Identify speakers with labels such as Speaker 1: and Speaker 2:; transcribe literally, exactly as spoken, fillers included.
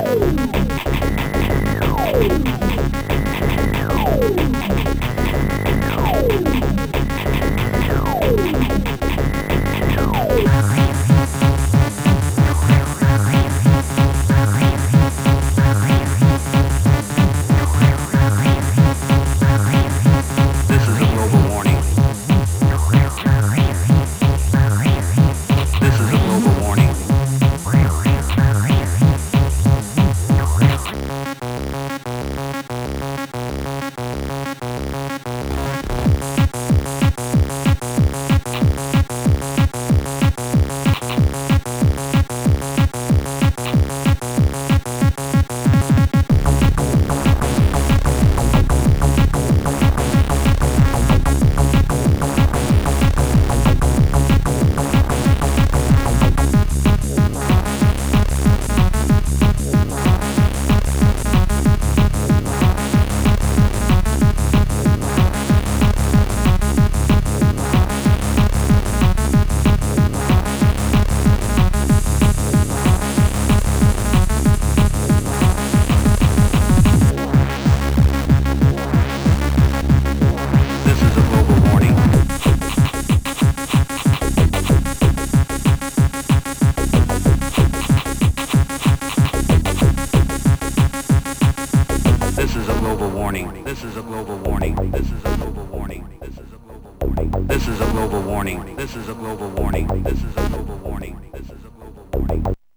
Speaker 1: warning. This is a global warning. This is a global warning. This is a global warning. This is a global warning. This is a global warning. This is a global warning. This is a global warning.